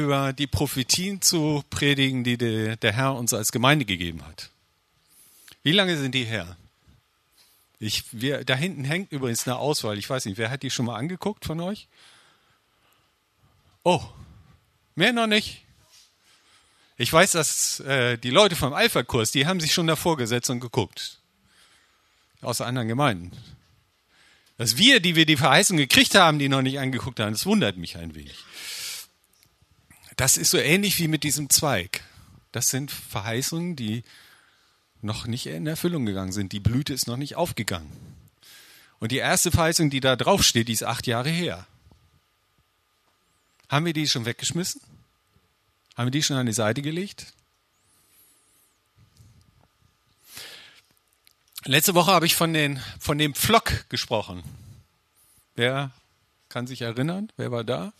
über die Prophetien zu predigen, die der Herr uns als Gemeinde gegeben hat. Wie lange sind die her? Da hinten hängt übrigens eine Auswahl. Ich weiß nicht, wer hat die schon mal angeguckt von euch? Oh, mehr noch nicht. Ich weiß, dass die Leute vom Alpha-Kurs, die haben sich schon davor gesetzt und geguckt. Aus anderen Gemeinden. Dass wir, die Verheißung gekriegt haben, die noch nicht angeguckt haben, das wundert mich ein wenig. Das ist so ähnlich wie mit diesem Zweig. Das sind Verheißungen, die noch nicht in Erfüllung gegangen sind. Die Blüte ist noch nicht aufgegangen. Und die erste Verheißung, die da drauf steht, die ist 8 Jahre her. Haben wir die schon weggeschmissen? Haben wir die schon an die Seite gelegt? Letzte Woche habe ich von dem Pflock gesprochen. Wer kann sich erinnern? Wer war da?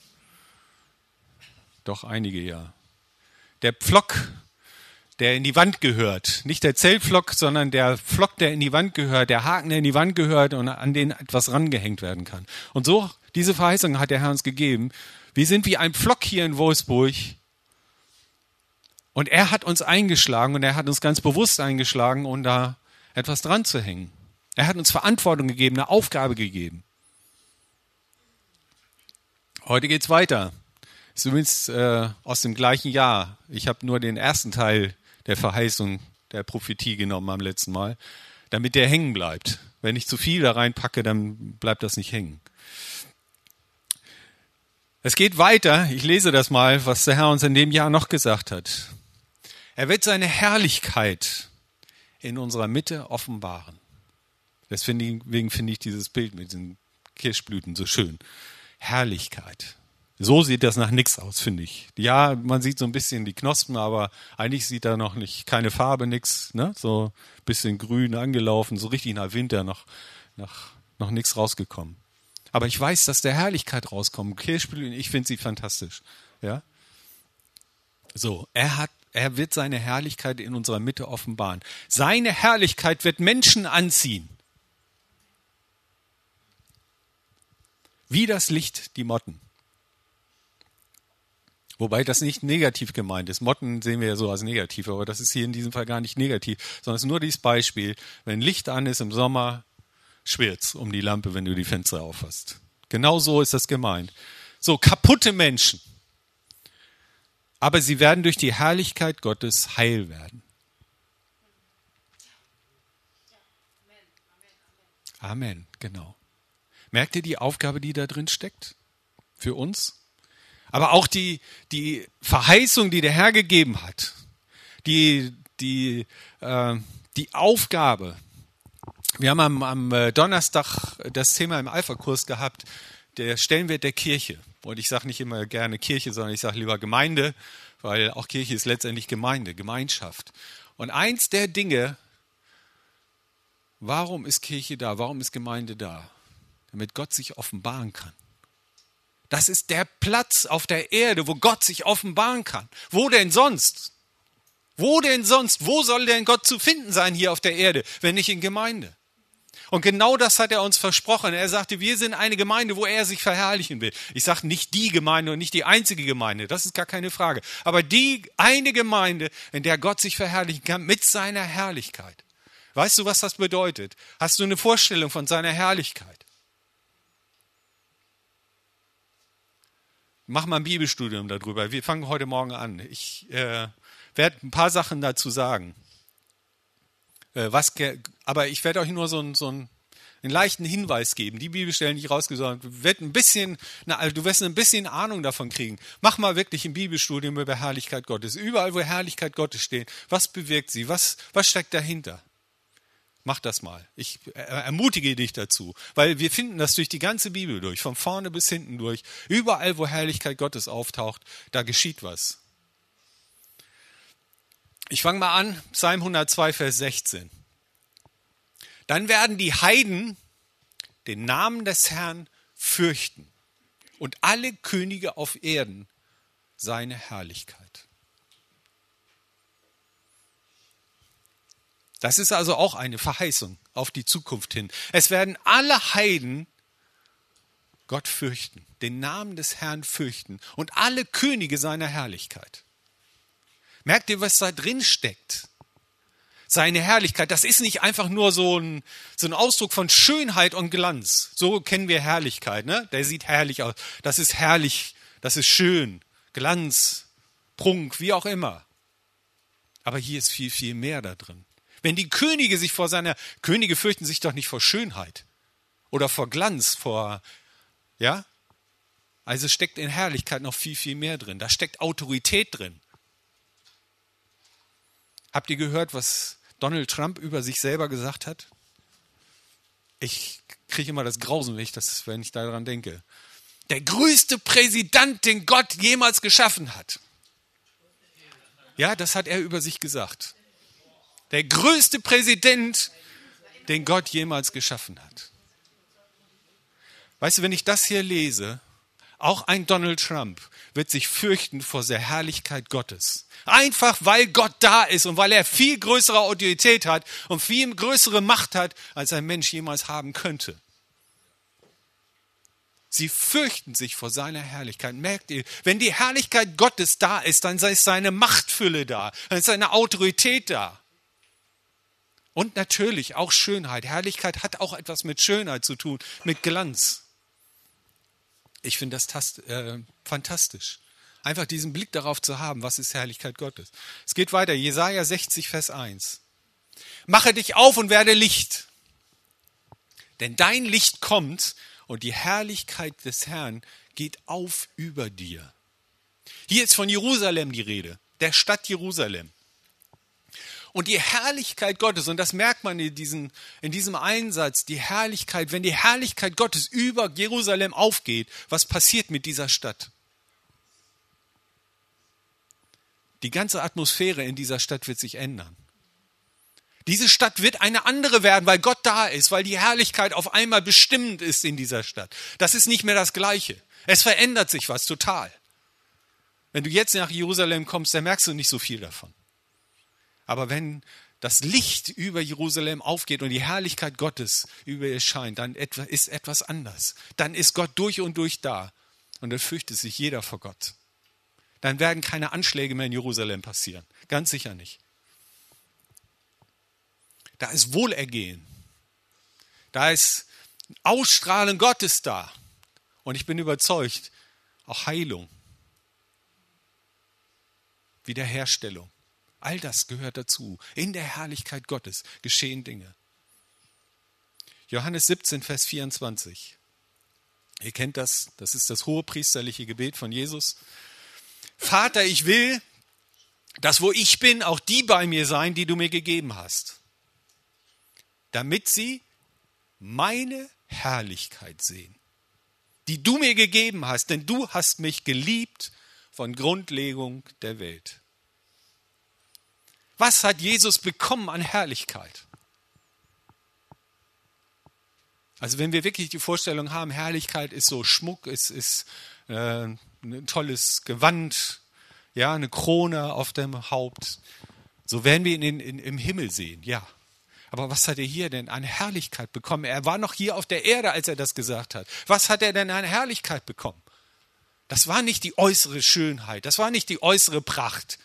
Doch einige, ja. Der Pflock, der in die Wand gehört. Nicht der Zellpflock, sondern der Pflock, der in die Wand gehört, der Haken, der in die Wand gehört und an den etwas rangehängt werden kann. Und so, diese Verheißung hat der Herr uns gegeben. Wir sind wie ein Pflock hier in Wolfsburg. Und er hat uns eingeschlagen und er hat uns ganz bewusst eingeschlagen, um da etwas dran zu hängen. Er hat uns Verantwortung gegeben, eine Aufgabe gegeben. Heute geht's weiter. Ist übrigens aus dem gleichen Jahr. Ich habe nur den ersten Teil der Verheißung, der Prophetie genommen am letzten Mal, damit der hängen bleibt. Wenn ich zu viel da reinpacke, dann bleibt das nicht hängen. Es geht weiter. Ich lese das mal, was der Herr uns in dem Jahr noch gesagt hat. Er wird seine Herrlichkeit in unserer Mitte offenbaren. Deswegen finde ich dieses Bild mit den Kirschblüten so schön. Herrlichkeit. So sieht das nach nichts aus, finde ich. Ja, man sieht so ein bisschen die Knospen, aber eigentlich sieht da noch nicht, keine Farbe, nichts, ne? So ein bisschen grün angelaufen, so richtig nach Winter noch nichts rausgekommen. Aber ich weiß, dass der Herrlichkeit rauskommt. Kirschblüten, ich finde sie fantastisch. Ja? So, er wird seine Herrlichkeit in unserer Mitte offenbaren. Seine Herrlichkeit wird Menschen anziehen. Wie das Licht die Motten. Wobei das nicht negativ gemeint ist. Motten sehen wir ja so als negativ, aber das ist hier in diesem Fall gar nicht negativ, sondern es ist nur dieses Beispiel. Wenn Licht an ist im Sommer, schwirrt's um die Lampe, wenn du die Fenster aufhast. Genau so ist das gemeint. So, kaputte Menschen. Aber sie werden durch die Herrlichkeit Gottes heil werden. Amen, genau. Merkt ihr die Aufgabe, die da drin steckt? Für uns? Aber auch die Verheißung, die der Herr gegeben hat. Die Aufgabe. Wir haben am Donnerstag das Thema im Alpha-Kurs gehabt, der Stellenwert der Kirche. Und ich sage nicht immer gerne Kirche, sondern ich sage lieber Gemeinde, weil auch Kirche ist letztendlich Gemeinde, Gemeinschaft. Und eins der Dinge, warum ist Kirche da, warum ist Gemeinde da? Damit Gott sich offenbaren kann. Das ist der Platz auf der Erde, wo Gott sich offenbaren kann. Wo denn sonst? Wo denn sonst? Wo soll denn Gott zu finden sein hier auf der Erde, wenn nicht in Gemeinde? Und genau das hat er uns versprochen. Er sagte, wir sind eine Gemeinde, wo er sich verherrlichen will. Ich sage nicht die Gemeinde und nicht die einzige Gemeinde, das ist gar keine Frage. Aber die eine Gemeinde, in der Gott sich verherrlichen kann mit seiner Herrlichkeit. Weißt du, was das bedeutet? Hast du eine Vorstellung von seiner Herrlichkeit? Mach mal ein Bibelstudium darüber. Wir fangen heute Morgen an. Ich werde ein paar Sachen dazu sagen. Aber ich werde euch nur so einen leichten Hinweis geben. Die Bibelstellen, die ich rausgesucht habe, du wirst ein bisschen Ahnung davon kriegen. Mach mal wirklich ein Bibelstudium über Herrlichkeit Gottes. Überall, wo Herrlichkeit Gottes steht, was bewirkt sie? Was steckt dahinter? Mach das mal. Ich ermutige dich dazu, weil wir finden das durch die ganze Bibel durch, von vorne bis hinten durch. Überall, wo Herrlichkeit Gottes auftaucht, da geschieht was. Ich fange mal an, Psalm 102, Vers 16. Dann werden die Heiden den Namen des Herrn fürchten und alle Könige auf Erden seine Herrlichkeit. Das ist also auch eine Verheißung auf die Zukunft hin. Es werden alle Heiden Gott fürchten, den Namen des Herrn fürchten und alle Könige seiner Herrlichkeit. Merkt ihr, was da drin steckt? Seine Herrlichkeit, das ist nicht einfach nur so ein Ausdruck von Schönheit und Glanz. So kennen wir Herrlichkeit, ne? Der sieht herrlich aus. Das ist herrlich, das ist schön, Glanz, Prunk, wie auch immer. Aber hier ist viel, viel mehr da drin. Wenn die Könige Könige fürchten sich doch nicht vor Schönheit oder vor Glanz, ja? Also steckt in Herrlichkeit noch viel, viel mehr drin. Da steckt Autorität drin. Habt ihr gehört, was Donald Trump über sich selber gesagt hat? Ich kriege immer das Grausen, wenn ich daran denke. Der größte Präsident, den Gott jemals geschaffen hat. Ja, das hat er über sich gesagt. Der größte Präsident, den Gott jemals geschaffen hat. Weißt du, wenn ich das hier lese, auch ein Donald Trump wird sich fürchten vor der Herrlichkeit Gottes. Einfach weil Gott da ist und weil er viel größere Autorität hat und viel größere Macht hat, als ein Mensch jemals haben könnte. Sie fürchten sich vor seiner Herrlichkeit. Merkt ihr, wenn die Herrlichkeit Gottes da ist, dann ist seine Machtfülle da, dann ist seine Autorität da. Und natürlich auch Schönheit. Herrlichkeit hat auch etwas mit Schönheit zu tun, mit Glanz. Ich finde das fantastisch. Einfach diesen Blick darauf zu haben, was ist Herrlichkeit Gottes. Es geht weiter, Jesaja 60, Vers 1. Mache dich auf und werde Licht, denn dein Licht kommt und die Herrlichkeit des Herrn geht auf über dir. Hier ist von Jerusalem die Rede, der Stadt Jerusalem. Und die Herrlichkeit Gottes, und das merkt man in diesem Einsatz, wenn die Herrlichkeit Gottes über Jerusalem aufgeht, was passiert mit dieser Stadt? Die ganze Atmosphäre in dieser Stadt wird sich ändern. Diese Stadt wird eine andere werden, weil Gott da ist, weil die Herrlichkeit auf einmal bestimmend ist in dieser Stadt. Das ist nicht mehr das Gleiche. Es verändert sich was total. Wenn du jetzt nach Jerusalem kommst, dann merkst du nicht so viel davon. Aber wenn das Licht über Jerusalem aufgeht und die Herrlichkeit Gottes über ihr scheint, dann ist etwas anders. Dann ist Gott durch und durch da. Und dann fürchtet sich jeder vor Gott. Dann werden keine Anschläge mehr in Jerusalem passieren. Ganz sicher nicht. Da ist Wohlergehen. Da ist Ausstrahlen Gottes da. Und ich bin überzeugt, auch Heilung, Wiederherstellung. All das gehört dazu. In der Herrlichkeit Gottes geschehen Dinge. Johannes 17, Vers 24. Ihr kennt das, das ist das hohepriesterliche Gebet von Jesus. Vater, ich will, dass wo ich bin, auch die bei mir sein, die du mir gegeben hast, damit sie meine Herrlichkeit sehen, die du mir gegeben hast, denn du hast mich geliebt von Grundlegung der Welt. Was hat Jesus bekommen an Herrlichkeit? Also wenn wir wirklich die Vorstellung haben, Herrlichkeit ist so Schmuck, ist ein tolles Gewand, ja, eine Krone auf dem Haupt, so werden wir ihn im Himmel sehen, ja. Aber was hat er hier denn an Herrlichkeit bekommen? Er war noch hier auf der Erde, als er das gesagt hat. Was hat er denn an Herrlichkeit bekommen? Das war nicht die äußere Schönheit, das war nicht die äußere Pracht.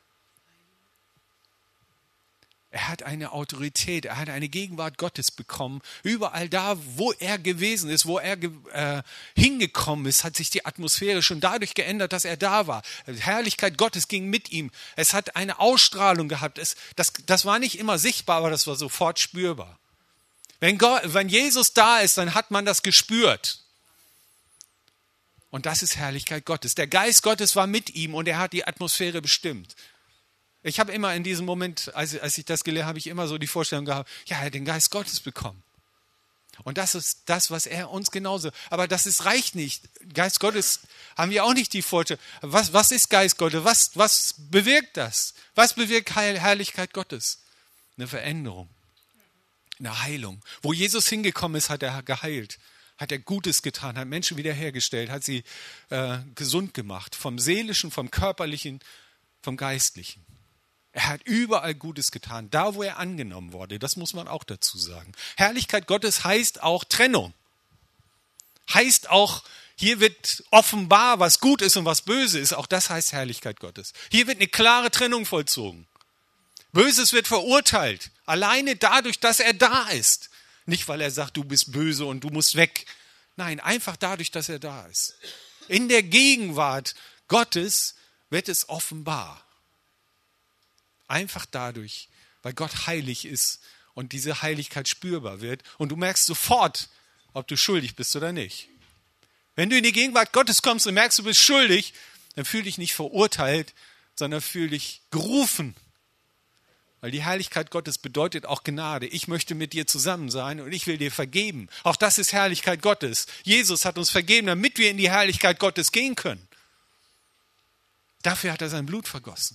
Er hat eine Autorität, er hat eine Gegenwart Gottes bekommen. Überall da, wo er gewesen ist, wo er hingekommen ist, hat sich die Atmosphäre schon dadurch geändert, dass er da war. Die Herrlichkeit Gottes ging mit ihm. Es hat eine Ausstrahlung gehabt. Das war nicht immer sichtbar, aber das war sofort spürbar. Wenn Jesus da ist, dann hat man das gespürt. Und das ist Herrlichkeit Gottes. Der Geist Gottes war mit ihm und er hat die Atmosphäre bestimmt. Ich habe immer in diesem Moment, als ich das gelernt habe, habe ich immer so die Vorstellung gehabt, ja, er hat den Geist Gottes bekommen. Und das ist das, was er uns genauso, aber reicht nicht. Geist Gottes haben wir auch nicht die Vorstellung. Was ist Geist Gottes? Was bewirkt das? Was bewirkt Herrlichkeit Gottes? Eine Veränderung, eine Heilung. Wo Jesus hingekommen ist, hat er geheilt, hat er Gutes getan, hat Menschen wiederhergestellt, hat sie gesund gemacht, vom Seelischen, vom Körperlichen, vom Geistlichen. Er hat überall Gutes getan, da wo er angenommen wurde. Das muss man auch dazu sagen. Herrlichkeit Gottes heißt auch Trennung. Heißt auch, hier wird offenbar, was gut ist und was böse ist. Auch das heißt Herrlichkeit Gottes. Hier wird eine klare Trennung vollzogen. Böses wird verurteilt, alleine dadurch, dass er da ist. Nicht, weil er sagt, du bist böse und du musst weg. Nein, einfach dadurch, dass er da ist. In der Gegenwart Gottes wird es offenbar. Einfach dadurch, weil Gott heilig ist und diese Heiligkeit spürbar wird. Und du merkst sofort, ob du schuldig bist oder nicht. Wenn du in die Gegenwart Gottes kommst und merkst, du bist schuldig, dann fühl dich nicht verurteilt, sondern fühl dich gerufen. Weil die Herrlichkeit Gottes bedeutet auch Gnade. Ich möchte mit dir zusammen sein und ich will dir vergeben. Auch das ist Herrlichkeit Gottes. Jesus hat uns vergeben, damit wir in die Herrlichkeit Gottes gehen können. Dafür hat er sein Blut vergossen.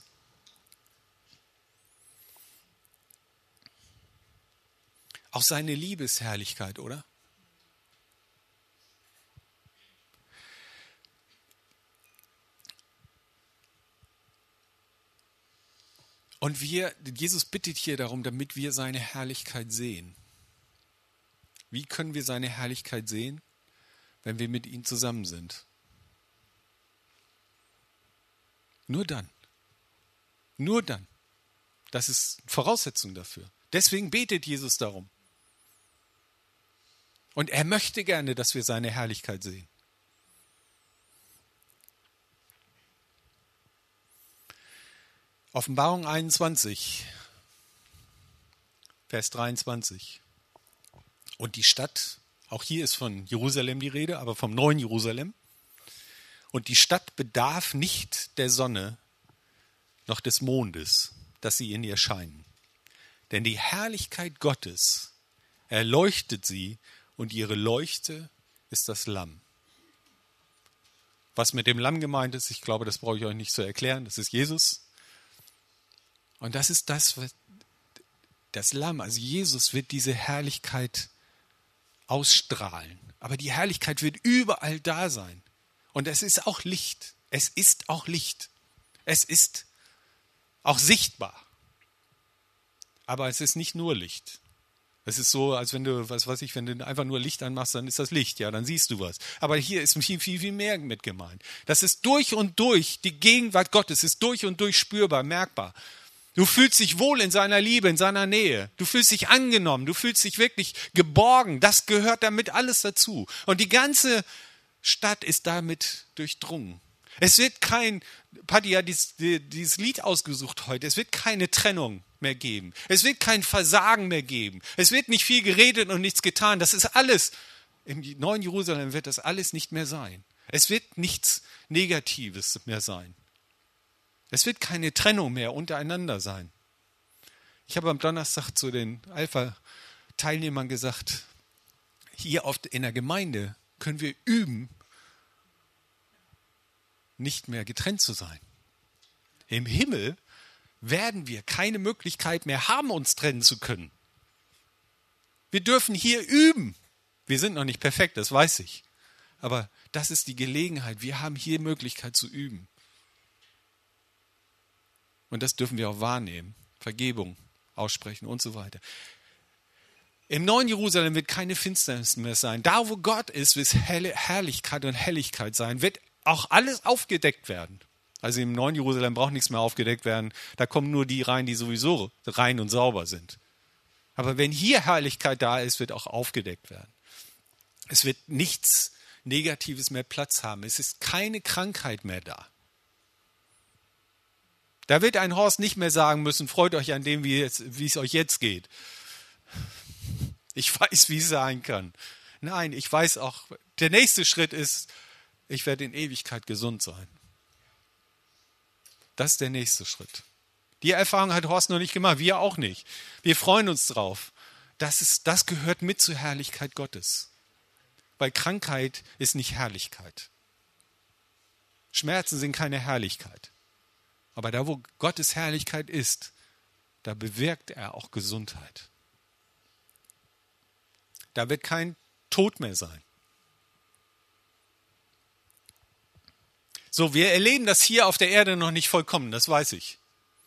Auch seine Liebesherrlichkeit, oder? Und Jesus bittet hier darum, damit wir seine Herrlichkeit sehen. Wie können wir seine Herrlichkeit sehen? Wenn wir mit ihm zusammen sind. Nur dann. Nur dann. Das ist Voraussetzung dafür. Deswegen betet Jesus darum. Und er möchte gerne, dass wir seine Herrlichkeit sehen. Offenbarung 21, Vers 23. Und die Stadt, auch hier ist von Jerusalem die Rede, aber vom neuen Jerusalem. Und die Stadt bedarf nicht der Sonne noch des Mondes, dass sie in ihr scheinen. Denn die Herrlichkeit Gottes erleuchtet sie und ihre Leuchte ist das Lamm. Was mit dem Lamm gemeint ist, ich glaube, das brauche ich euch nicht zu erklären, das ist Jesus. Und das ist das Lamm, also Jesus wird diese Herrlichkeit ausstrahlen. Aber die Herrlichkeit wird überall da sein. Und es ist auch Licht. Es ist auch Licht. Es ist auch sichtbar. Aber es ist nicht nur Licht. Es ist so, als wenn du, wenn du einfach nur Licht anmachst, dann ist das Licht, ja, dann siehst du was. Aber hier ist viel, viel, viel mehr mit gemeint. Das ist durch und durch, die Gegenwart Gottes ist durch und durch spürbar, merkbar. Du fühlst dich wohl in seiner Liebe, in seiner Nähe. Du fühlst dich angenommen, du fühlst dich wirklich geborgen. Das gehört damit alles dazu. Und die ganze Stadt ist damit durchdrungen. Es wird Patti hat dieses Lied ausgesucht heute, es wird keine Trennung mehr geben. Es wird kein Versagen mehr geben. Es wird nicht viel geredet und nichts getan. Das ist alles, im neuen Jerusalem wird das alles nicht mehr sein. Es wird nichts Negatives mehr sein. Es wird keine Trennung mehr untereinander sein. Ich habe am Donnerstag zu den Alpha-Teilnehmern gesagt, hier in der Gemeinde können wir üben, nicht mehr getrennt zu sein. Im Himmel werden wir keine Möglichkeit mehr haben, uns trennen zu können. Wir dürfen hier üben. Wir sind noch nicht perfekt, das weiß ich. Aber das ist die Gelegenheit. Wir haben hier Möglichkeit zu üben. Und das dürfen wir auch wahrnehmen. Vergebung aussprechen und so weiter. Im neuen Jerusalem wird keine Finsternis mehr sein. Da, wo Gott ist, wird Herrlichkeit und Helligkeit sein. Wird auch alles aufgedeckt werden. Also im neuen Jerusalem braucht nichts mehr aufgedeckt werden. Da kommen nur die rein, die sowieso rein und sauber sind. Aber wenn hier Herrlichkeit da ist, wird auch aufgedeckt werden. Es wird nichts Negatives mehr Platz haben. Es ist keine Krankheit mehr da. Da wird ein Horst nicht mehr sagen müssen, freut euch an dem, wie es euch jetzt geht. Ich weiß, wie es sein kann. Nein, ich weiß auch, der nächste Schritt ist, ich werde in Ewigkeit gesund sein. Das ist der nächste Schritt. Die Erfahrung hat Horst noch nicht gemacht, wir auch nicht. Wir freuen uns drauf. Das gehört mit zur Herrlichkeit Gottes. Weil Krankheit ist nicht Herrlichkeit. Schmerzen sind keine Herrlichkeit. Aber da, wo Gottes Herrlichkeit ist, da bewirkt er auch Gesundheit. Da wird kein Tod mehr sein. So, wir erleben das hier auf der Erde noch nicht vollkommen, das weiß ich.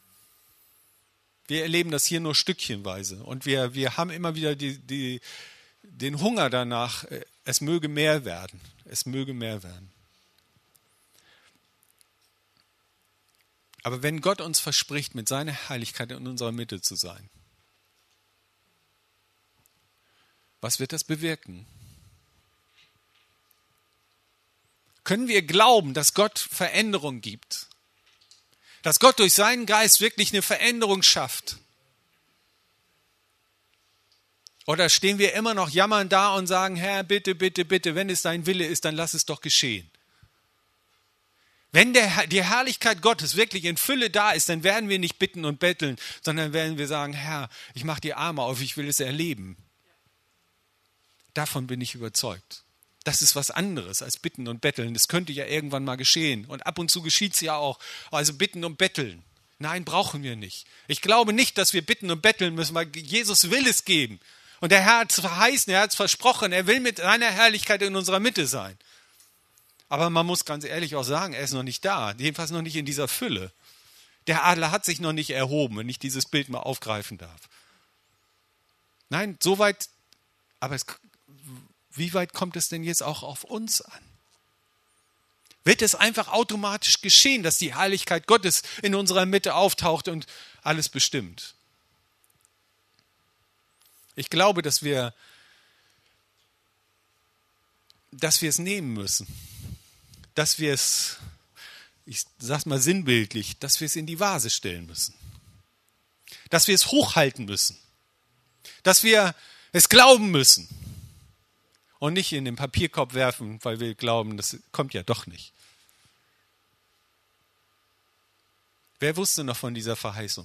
Wir erleben das hier nur stückchenweise. Und wir haben immer wieder den Hunger danach, Es möge mehr werden. Es möge mehr werden. Aber wenn Gott uns verspricht, mit seiner Heiligkeit in unserer Mitte zu sein, was wird das bewirken? Können wir glauben, dass Gott Veränderung gibt? Dass Gott durch seinen Geist wirklich eine Veränderung schafft? Oder stehen wir immer noch jammernd da und sagen, Herr, bitte, bitte, bitte, wenn es dein Wille ist, dann lass es doch geschehen. Wenn die Herrlichkeit Gottes wirklich in Fülle da ist, dann werden wir nicht bitten und betteln, sondern werden wir sagen, Herr, ich mache die Arme auf, ich will es erleben. Davon bin ich überzeugt. Das ist was anderes als bitten und betteln. Das könnte ja irgendwann mal geschehen. Und ab und zu geschieht es ja auch. Also bitten und betteln. Nein, brauchen wir nicht. Ich glaube nicht, dass wir bitten und betteln müssen, weil Jesus will es geben. Und der Herr hat es verheißen, er hat es versprochen, er will mit seiner Herrlichkeit in unserer Mitte sein. Aber man muss ganz ehrlich auch sagen, er ist noch nicht da. Jedenfalls noch nicht in dieser Fülle. Der Adler hat sich noch nicht erhoben, wenn ich dieses Bild mal aufgreifen darf. Nein, so weit, aber wie weit kommt es denn jetzt auch auf uns an? Wird es einfach automatisch geschehen, dass die Heiligkeit Gottes in unserer Mitte auftaucht und alles bestimmt? Ich glaube, dass wir es nehmen müssen. Dass wir es, ich sage mal sinnbildlich, dass wir es in die Vase stellen müssen. Dass wir es hochhalten müssen. Dass wir es glauben müssen. Und nicht in den Papierkorb werfen, weil wir glauben, das kommt ja doch nicht. Wer wusste noch von dieser Verheißung?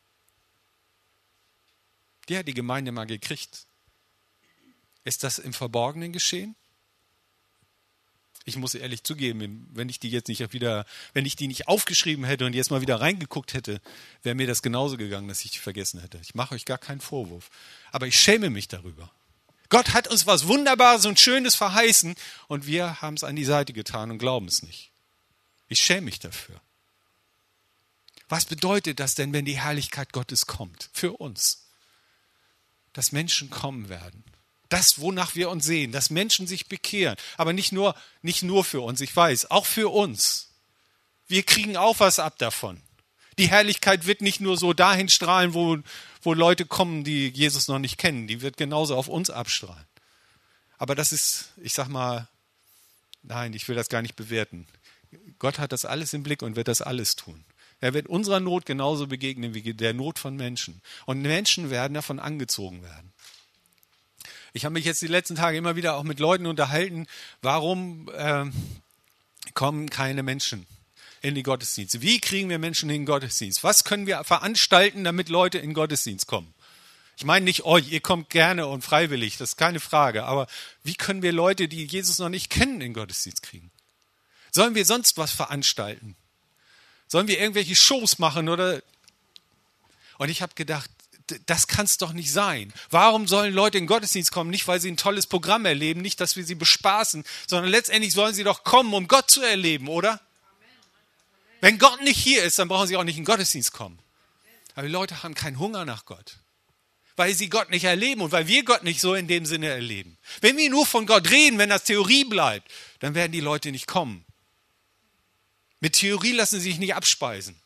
Die hat die Gemeinde mal gekriegt. Ist das im Verborgenen geschehen? Ich muss ehrlich zugeben, wenn ich die nicht aufgeschrieben hätte und jetzt mal wieder reingeguckt hätte, wäre mir das genauso gegangen, dass ich die vergessen hätte. Ich mache euch gar keinen Vorwurf. Aber ich schäme mich darüber. Gott hat uns was Wunderbares und Schönes verheißen und wir haben es an die Seite getan und glauben es nicht. Ich schäme mich dafür. Was bedeutet das denn, wenn die Herrlichkeit Gottes kommt für uns? Dass Menschen kommen werden. Das, wonach wir uns sehen, dass Menschen sich bekehren. Aber nicht nur für uns, ich weiß, auch für uns. Wir kriegen auch was ab davon. Die Herrlichkeit wird nicht nur so dahin strahlen, wo Leute kommen, die Jesus noch nicht kennen. Die wird genauso auf uns abstrahlen. Aber das ist, ich sag mal, nein, ich will das gar nicht bewerten. Gott hat das alles im Blick und wird das alles tun. Er wird unserer Not genauso begegnen wie der Not von Menschen. Und Menschen werden davon angezogen werden. Ich habe mich jetzt die letzten Tage immer wieder auch mit Leuten unterhalten, warum kommen keine Menschen in die Gottesdienste? Wie kriegen wir Menschen in den Gottesdienst? Was können wir veranstalten, damit Leute in den Gottesdienst kommen? Ich meine nicht euch, ihr kommt gerne und freiwillig, das ist keine Frage. Aber wie können wir Leute, die Jesus noch nicht kennen, in den Gottesdienst kriegen? Sollen wir sonst was veranstalten? Sollen wir irgendwelche Shows machen? Und ich habe gedacht, das kann es doch nicht sein. Warum sollen Leute in den Gottesdienst kommen? Nicht, weil sie ein tolles Programm erleben, nicht, dass wir sie bespaßen, sondern letztendlich sollen sie doch kommen, um Gott zu erleben, oder? Wenn Gott nicht hier ist, dann brauchen sie auch nicht in den Gottesdienst kommen. Aber die Leute haben keinen Hunger nach Gott, weil sie Gott nicht erleben und weil wir Gott nicht so in dem Sinne erleben. Wenn wir nur von Gott reden, wenn das Theorie bleibt, dann werden die Leute nicht kommen. Mit Theorie lassen sie sich nicht abspeisen.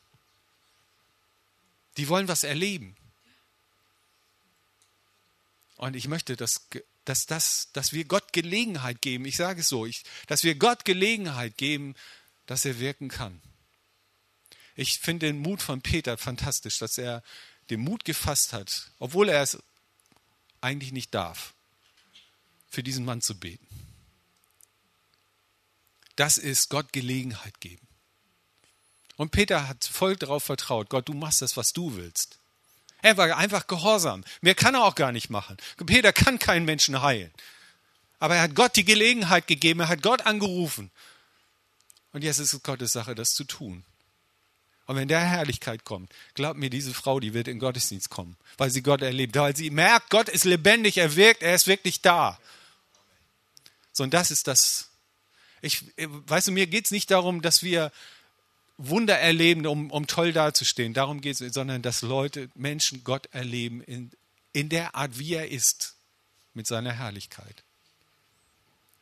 Die wollen was erleben. Und ich möchte, dass wir Gott Gelegenheit geben, ich sage es so, dass wir Gott Gelegenheit geben, dass er wirken kann. Ich finde den Mut von Peter fantastisch, dass er den Mut gefasst hat, obwohl er es eigentlich nicht darf, für diesen Mann zu beten. Das ist Gott Gelegenheit geben. Und Peter hat voll darauf vertraut, Gott, du machst das, was du willst. Er war einfach gehorsam. Mehr kann er auch gar nicht machen. Peter kann keinen Menschen heilen. Aber er hat Gott die Gelegenheit gegeben, er hat Gott angerufen. Und jetzt ist es Gottes Sache, das zu tun. Und wenn der Herrlichkeit kommt, glaubt mir, diese Frau, die wird in den Gottesdienst kommen, weil sie Gott erlebt, weil sie merkt, Gott ist lebendig, er wirkt, er ist wirklich da. So, und das ist das. Weißt du, mir geht es nicht darum, dass wir Wunder erleben, um toll dazustehen. Darum geht es, sondern dass Menschen Gott erleben in der Art, wie er ist, mit seiner Herrlichkeit.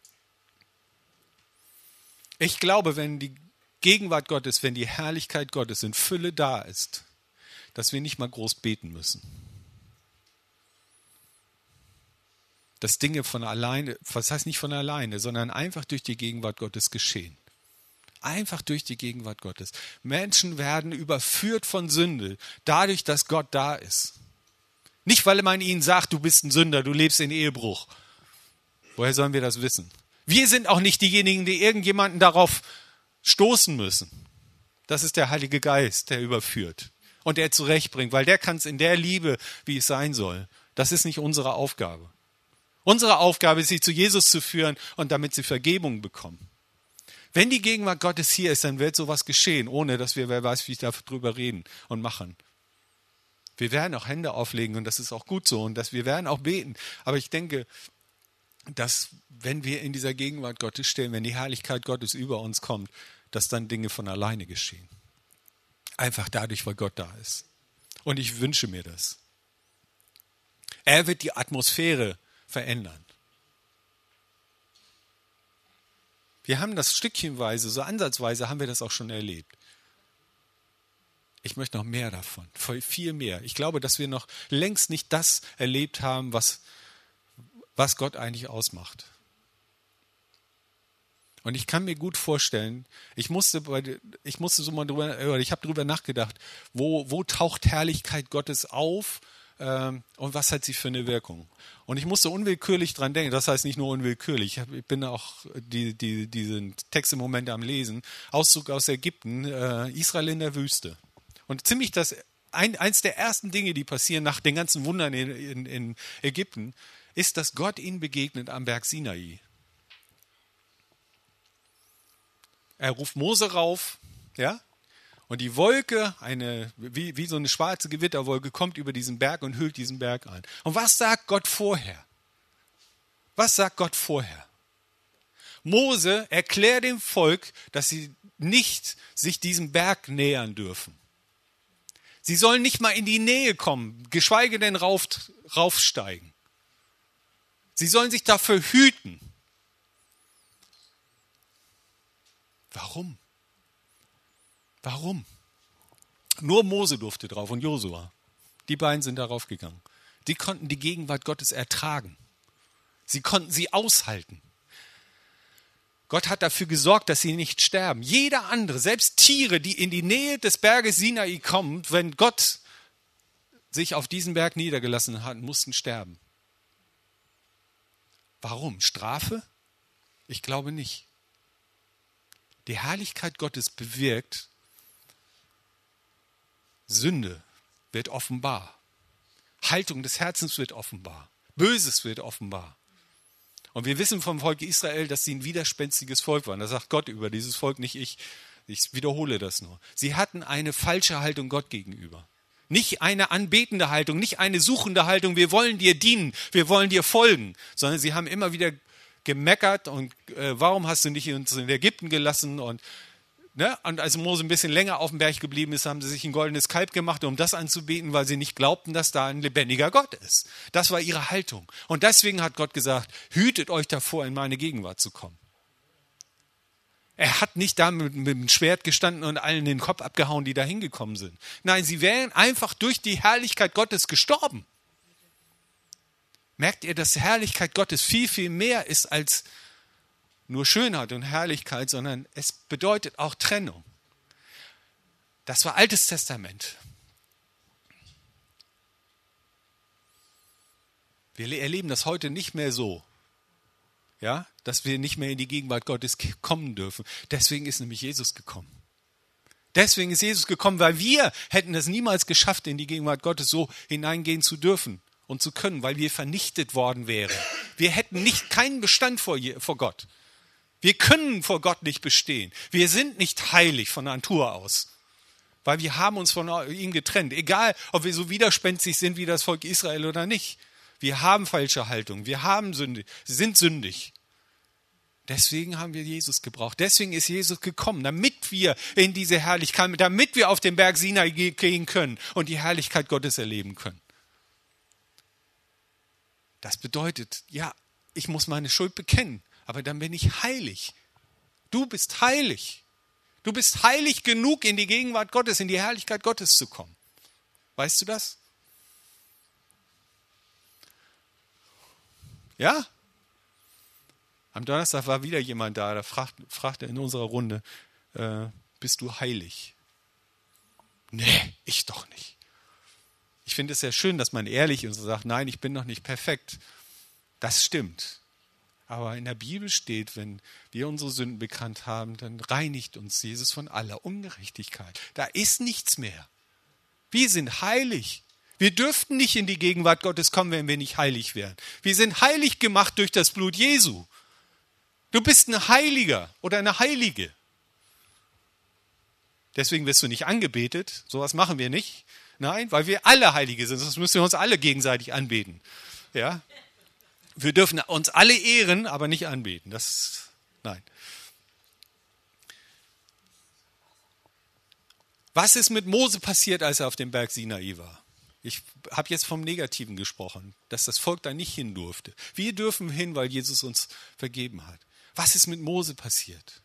Ich glaube, wenn die Gegenwart Gottes, wenn die Herrlichkeit Gottes in Fülle da ist, dass wir nicht mal groß beten müssen. Dass Dinge von alleine, was heißt nicht von alleine, sondern einfach durch die Gegenwart Gottes geschehen. Einfach durch die Gegenwart Gottes. Menschen werden überführt von Sünde, dadurch, dass Gott da ist. Nicht, weil man ihnen sagt, du bist ein Sünder, du lebst in Ehebruch. Woher sollen wir das wissen? Wir sind auch nicht diejenigen, die irgendjemanden darauf stoßen müssen. Das ist der Heilige Geist, der überführt und der zurechtbringt, weil der kann es in der Liebe, wie es sein soll. Das ist nicht unsere Aufgabe. Unsere Aufgabe ist, sie zu Jesus zu führen und damit sie Vergebung bekommen. Wenn die Gegenwart Gottes hier ist, dann wird sowas geschehen, ohne dass wir, wer weiß, wie darüber reden und machen. Wir werden auch Hände auflegen und das ist auch gut so und wir werden auch beten. Aber ich denke, dass wenn wir in dieser Gegenwart Gottes stehen, wenn die Herrlichkeit Gottes über uns kommt, dass dann Dinge von alleine geschehen. Einfach dadurch, weil Gott da ist. Und ich wünsche mir das. Er wird die Atmosphäre verändern. Wir haben das stückchenweise, so ansatzweise haben wir das auch schon erlebt. Ich möchte noch mehr davon, viel mehr. Ich glaube, dass wir noch längst nicht das erlebt haben, was Gott eigentlich ausmacht. Und ich kann mir gut vorstellen, ich habe darüber nachgedacht, wo taucht Herrlichkeit Gottes auf und was hat sie für eine Wirkung? Und ich musste unwillkürlich dran denken, das heißt nicht nur unwillkürlich, ich bin auch diesen Text im Moment am Lesen, Auszug aus Ägypten, Israel in der Wüste. Und ziemlich eins der ersten Dinge, die passieren nach den ganzen Wundern in Ägypten, ist, dass Gott ihnen begegnet am Berg Sinai. Er ruft Mose rauf, ja, und die Wolke, wie so eine schwarze Gewitterwolke, kommt über diesen Berg und hüllt diesen Berg ein. Und was sagt Gott vorher? Was sagt Gott vorher? Mose erklärt dem Volk, dass sie nicht sich diesem Berg nähern dürfen. Sie sollen nicht mal in die Nähe kommen, geschweige denn raufsteigen. Sie sollen sich dafür hüten. Warum? Warum? Nur Mose durfte drauf und Josua. Die beiden sind darauf gegangen. Die konnten die Gegenwart Gottes ertragen. Sie konnten sie aushalten. Gott hat dafür gesorgt, dass sie nicht sterben. Jeder andere, selbst Tiere, die in die Nähe des Berges Sinai kommen, wenn Gott sich auf diesen Berg niedergelassen hat, mussten sterben. Warum? Strafe? Ich glaube nicht. Die Herrlichkeit Gottes bewirkt, Sünde wird offenbar. Haltung des Herzens wird offenbar. Böses wird offenbar. Und wir wissen vom Volk Israel, dass sie ein widerspenstiges Volk waren. Das sagt Gott über dieses Volk, nicht ich. Ich wiederhole das nur. Sie hatten eine falsche Haltung Gott gegenüber. Nicht eine anbetende Haltung, nicht eine suchende Haltung, wir wollen dir dienen, wir wollen dir folgen, sondern sie haben immer wieder gemeckert und warum hast du nicht uns in Ägypten gelassen? Und als Mose ein bisschen länger auf dem Berg geblieben ist, haben sie sich ein goldenes Kalb gemacht, um das anzubeten, weil sie nicht glaubten, dass da ein lebendiger Gott ist. Das war ihre Haltung. Und deswegen hat Gott gesagt, hütet euch davor, in meine Gegenwart zu kommen. Er hat nicht da mit dem Schwert gestanden und allen den Kopf abgehauen, die da hingekommen sind. Nein, sie wären einfach durch die Herrlichkeit Gottes gestorben. Merkt ihr, dass Herrlichkeit Gottes viel, viel mehr ist als nur Schönheit und Herrlichkeit, sondern es bedeutet auch Trennung. Das war Altes Testament. Wir erleben das heute nicht mehr so, ja, dass wir nicht mehr in die Gegenwart Gottes kommen dürfen. Deswegen ist nämlich Jesus gekommen. Deswegen ist Jesus gekommen, weil wir hätten es niemals geschafft, in die Gegenwart Gottes so hineingehen zu dürfen und zu können, weil wir vernichtet worden wären. Wir hätten keinen Bestand vor Gott. Wir können vor Gott nicht bestehen. Wir sind nicht heilig von Natur aus, weil wir haben uns von ihm getrennt. Egal, ob wir so widerspenstig sind wie das Volk Israel oder nicht. Wir haben falsche Haltung, wir haben Sünde, sind sündig. Deswegen haben wir Jesus gebraucht. Deswegen ist Jesus gekommen, damit wir in diese Herrlichkeit, damit wir auf den Berg Sinai gehen können und die Herrlichkeit Gottes erleben können. Das bedeutet, ja, ich muss meine Schuld bekennen, aber dann bin ich heilig. Du bist heilig. Du bist heilig genug, in die Gegenwart Gottes, in die Herrlichkeit Gottes zu kommen. Weißt du das? Ja? Am Donnerstag war wieder jemand da fragte in unserer Runde, bist du heilig? Nee, ich doch nicht. Ich finde es sehr schön, dass man ehrlich ist und sagt, nein, ich bin noch nicht perfekt. Das stimmt. Aber in der Bibel steht, wenn wir unsere Sünden bekannt haben, dann reinigt uns Jesus von aller Ungerechtigkeit. Da ist nichts mehr. Wir sind heilig. Wir dürften nicht in die Gegenwart Gottes kommen, wenn wir nicht heilig wären. Wir sind heilig gemacht durch das Blut Jesu. Du bist ein Heiliger oder eine Heilige. Deswegen wirst du nicht angebetet. Sowas machen wir nicht. Nein, weil wir alle Heilige sind. Sonst müssen wir uns alle gegenseitig anbeten. Ja? Wir dürfen uns alle ehren, aber nicht anbeten. Nein. Was ist mit Mose passiert, als er auf dem Berg Sinai war? Ich habe jetzt vom Negativen gesprochen, dass das Volk da nicht hin durfte. Wir dürfen hin, weil Jesus uns vergeben hat. Was ist mit Mose passiert?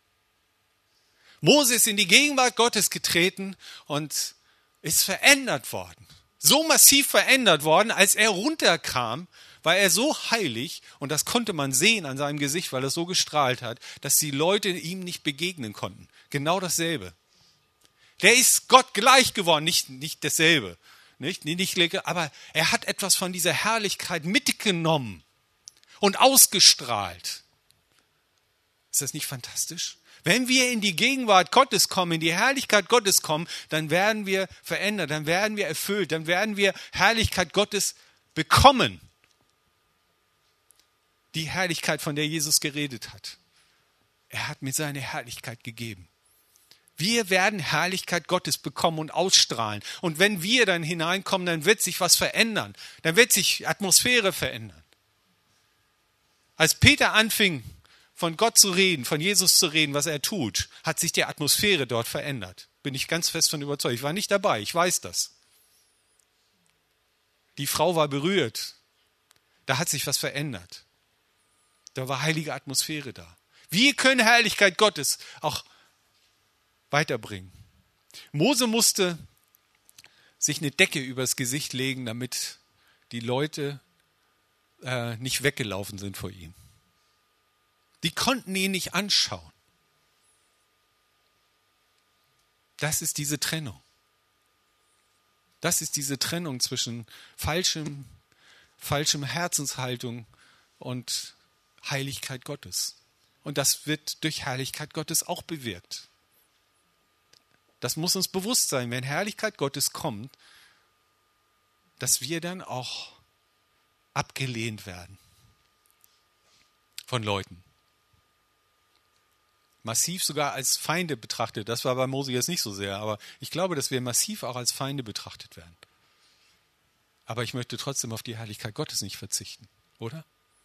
Mose ist in die Gegenwart Gottes getreten und ist verändert worden. So massiv verändert worden, als er runterkam, war er so heilig, und das konnte man sehen an seinem Gesicht, weil er so gestrahlt hat, dass die Leute ihm nicht begegnen konnten. Genau dasselbe. Der ist Gott gleich geworden, nicht dasselbe. Nicht, aber er hat etwas von dieser Herrlichkeit mitgenommen und ausgestrahlt. Ist das nicht fantastisch? Wenn wir in die Gegenwart Gottes kommen, in die Herrlichkeit Gottes kommen, dann werden wir verändert, dann werden wir erfüllt, dann werden wir Herrlichkeit Gottes bekommen. Die Herrlichkeit, von der Jesus geredet hat. Er hat mir seine Herrlichkeit gegeben. Wir werden Herrlichkeit Gottes bekommen und ausstrahlen. Und wenn wir dann hineinkommen, dann wird sich was verändern. Dann wird sich Atmosphäre verändern. Als Peter anfing, von Gott zu reden, von Jesus zu reden, was er tut, hat sich die Atmosphäre dort verändert. Bin ich ganz fest von überzeugt. Ich war nicht dabei, ich weiß das. Die Frau war berührt. Da hat sich was verändert. Da war heilige Atmosphäre da. Wir können Herrlichkeit Gottes auch weiterbringen. Mose musste sich eine Decke übers Gesicht legen, damit die Leute nicht weggelaufen sind vor ihm. Die konnten ihn nicht anschauen. Das ist diese Trennung. Das ist diese Trennung zwischen falschem Herzenshaltung und Heiligkeit Gottes. Und das wird durch Herrlichkeit Gottes auch bewirkt. Das muss uns bewusst sein, wenn Herrlichkeit Gottes kommt, dass wir dann auch abgelehnt werden von Leuten. Massiv sogar als Feinde betrachtet. Das war bei Mose jetzt nicht so sehr, aber ich glaube, dass wir massiv auch als Feinde betrachtet werden. Aber ich möchte trotzdem auf die Herrlichkeit Gottes nicht verzichten, oder?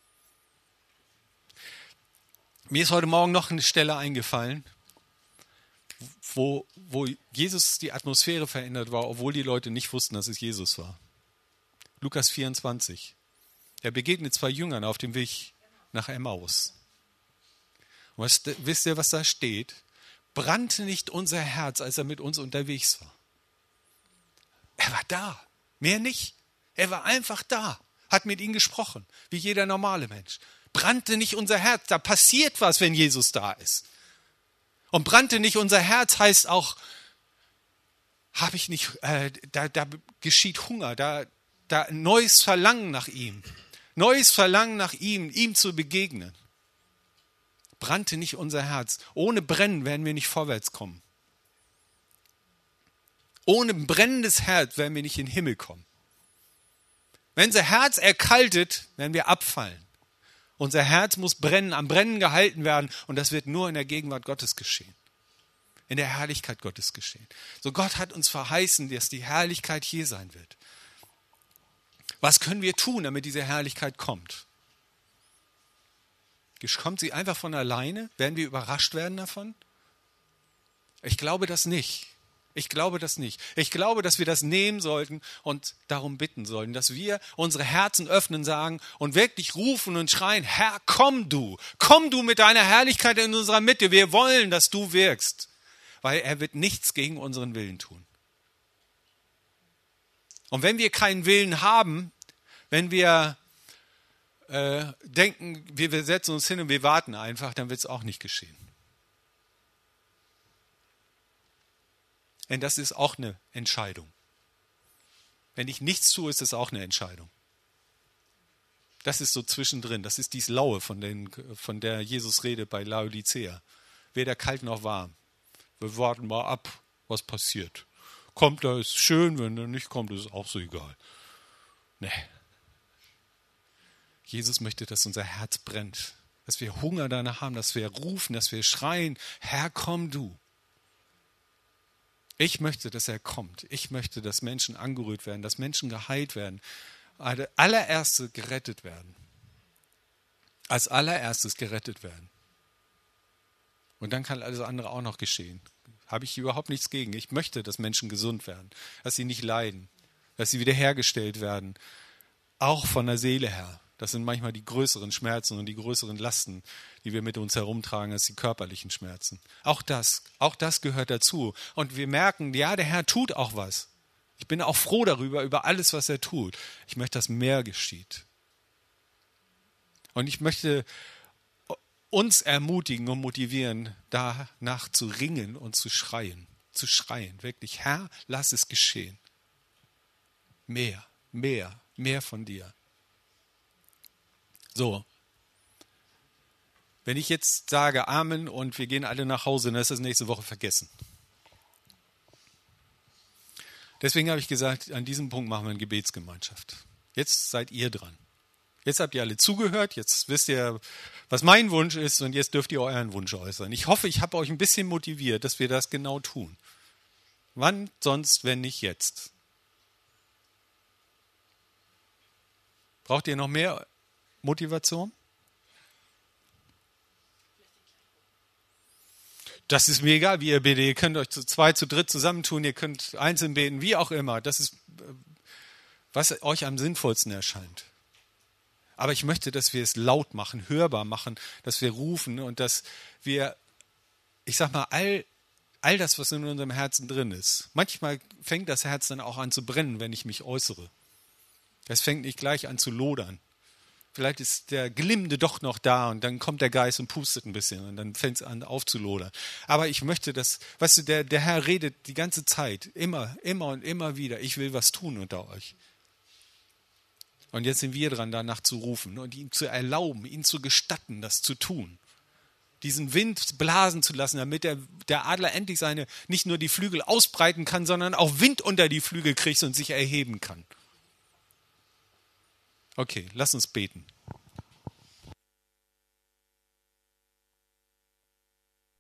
Mir ist heute Morgen noch eine Stelle eingefallen, wo Jesus die Atmosphäre verändert war, obwohl die Leute nicht wussten, dass es Jesus war. Lukas 24. Er begegnet zwei Jüngern auf dem Weg nach Emmaus. Und wisst ihr, was da steht? Brannte nicht unser Herz, als er mit uns unterwegs war? Er war da, mehr nicht. Er war einfach da, hat mit ihnen gesprochen, wie jeder normale Mensch. Brannte nicht unser Herz, da passiert was, wenn Jesus da ist. Und brannte nicht unser Herz heißt auch, da geschieht Hunger, da neues Verlangen nach ihm. Neues Verlangen nach ihm zu begegnen. Brannte nicht unser Herz. Ohne Brennen werden wir nicht vorwärts kommen. Ohne brennendes Herz werden wir nicht in den Himmel kommen. Wenn unser Herz erkaltet, werden wir abfallen. Unser Herz muss brennen, am Brennen gehalten werden und das wird nur in der Gegenwart Gottes geschehen. In der Herrlichkeit Gottes geschehen. So Gott hat uns verheißen, dass die Herrlichkeit hier sein wird. Was können wir tun, damit diese Herrlichkeit kommt? Kommt sie einfach von alleine? Werden wir überrascht werden davon? Ich glaube das nicht. Ich glaube das nicht. Ich glaube, dass wir das nehmen sollten und darum bitten sollten, dass wir unsere Herzen öffnen, sagen und wirklich rufen und schreien, Herr, komm du mit deiner Herrlichkeit in unserer Mitte. Wir wollen, dass du wirkst, weil er wird nichts gegen unseren Willen tun. Und wenn wir keinen Willen haben, wenn wir denken, wir setzen uns hin und wir warten einfach, dann wird es auch nicht geschehen. Denn das ist auch eine Entscheidung. Wenn ich nichts tue, ist das auch eine Entscheidung. Das ist so zwischendrin. Das ist dies Laue, von der Jesus redet bei Laodicea. Weder kalt noch warm. Wir warten mal ab, was passiert. Kommt er, ist schön. Wenn er nicht kommt, ist auch so egal. Nee. Jesus möchte, dass unser Herz brennt. Dass wir Hunger danach haben, dass wir rufen, dass wir schreien, Herr, komm du. Ich möchte, dass er kommt. Ich möchte, dass Menschen angerührt werden, dass Menschen geheilt werden. Als allererstes gerettet werden. Als allererstes gerettet werden. Und dann kann alles andere auch noch geschehen. Habe ich überhaupt nichts gegen. Ich möchte, dass Menschen gesund werden, dass sie nicht leiden, dass sie wiederhergestellt werden. Auch von der Seele her. Das sind manchmal die größeren Schmerzen und die größeren Lasten, die wir mit uns herumtragen, als die körperlichen Schmerzen. Auch das gehört dazu. Und wir merken, ja, der Herr tut auch was. Ich bin auch froh darüber, über alles, was er tut. Ich möchte, dass mehr geschieht. Und ich möchte uns ermutigen und motivieren, danach zu ringen und zu schreien. Zu schreien, wirklich, Herr, lass es geschehen. Mehr von dir. So, wenn ich jetzt sage Amen und wir gehen alle nach Hause, dann ist das nächste Woche vergessen. Deswegen habe ich gesagt, an diesem Punkt machen wir eine Gebetsgemeinschaft. Jetzt seid ihr dran. Jetzt habt ihr alle zugehört, jetzt wisst ihr, was mein Wunsch ist und jetzt dürft ihr euren Wunsch äußern. Ich hoffe, ich habe euch ein bisschen motiviert, dass wir das genau tun. Wann sonst, wenn nicht jetzt? Braucht ihr noch mehr Motivation? Das ist mir egal, wie ihr betet. Ihr könnt euch zu zweit, zu dritt zusammentun, ihr könnt einzeln beten, wie auch immer. Das ist, was euch am sinnvollsten erscheint. Aber ich möchte, dass wir es laut machen, hörbar machen, dass wir rufen und dass wir, ich sag mal, all das, was in unserem Herzen drin ist. Manchmal fängt das Herz dann auch an zu brennen, wenn ich mich äußere. Es fängt nicht gleich an zu lodern. Vielleicht ist der Glimmende doch noch da und dann kommt der Geist und pustet ein bisschen und dann fängt es an aufzulodern. Aber ich möchte, dass, weißt du, der Herr redet die ganze Zeit, immer und immer wieder. Ich will was tun unter euch. Und jetzt sind wir dran, danach zu rufen und ihm zu erlauben, ihn zu gestatten, das zu tun. Diesen Wind blasen zu lassen, damit der Adler endlich nicht nur die Flügel ausbreiten kann, sondern auch Wind unter die Flügel kriegt und sich erheben kann. Okay, lass uns beten.